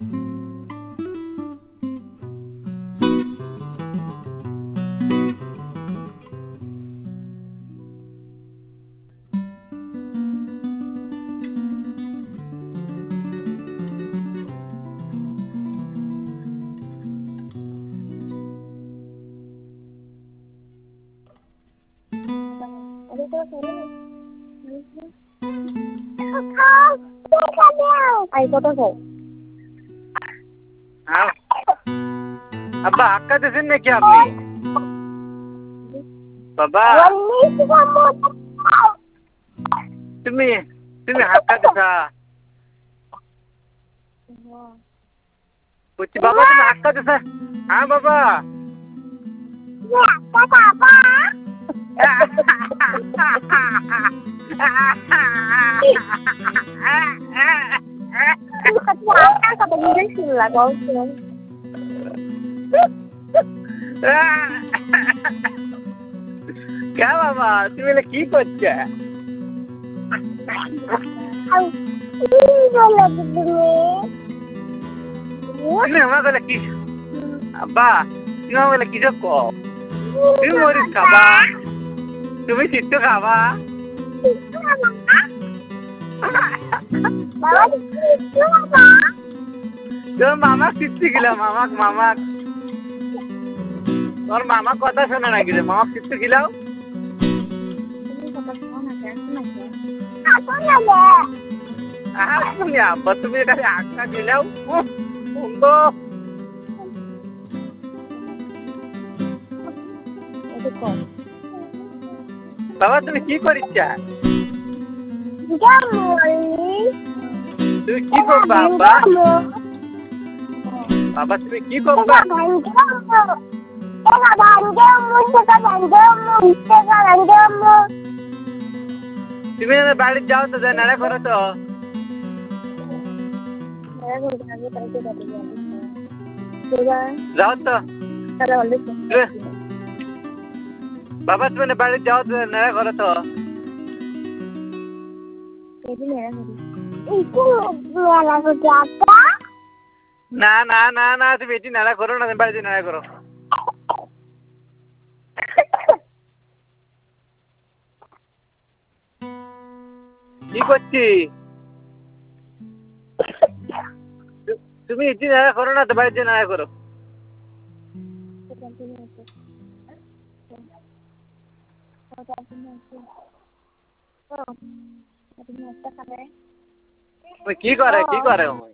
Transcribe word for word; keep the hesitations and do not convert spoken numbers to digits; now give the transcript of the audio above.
Ay, kota kok. আব্বা হাক্কা দিয়েছেন নাকি আপনি? বাবা তুমি তুমি হাক্কা দিছা? বলছি বাবা তুমি হাক্কা দিছা? হ্যাঁ বাবা Papa. Kata dia sila kau sih. কে বাবা তুমি এলে কি করছে? তুমি আমার বলে কি আব্বা তুমি আমার বলে কি সব কও? তুমি মরিচ খাবা? তুমি চিত্ত খাবা? তোর মামা চিত্তি গিলা মামাক মামাক তোর মামা কথা শোনে না গিলে মামা চিত্তি গিলাও তুমি আব্বা তুমি এখানে আঁকা দিলাও সুন্দর বাবা তুমি কি করিচ্ছা? তুমি কি করবা আব্বা? বাবা তুমি কি করবা? তুমি বাড়ি যাও তো যাই নাড়া করো তো যাও তো বাবা তুমি বাড়ি যাও তো নাড়া করো তো না না না না তুমি এটি নাড়া করো না তুমি বাড়িতে নাড়া করো কি করছি তুমি এটি নাড়া করো না তো বাড়িতে নাড়া করো কি করে কি করে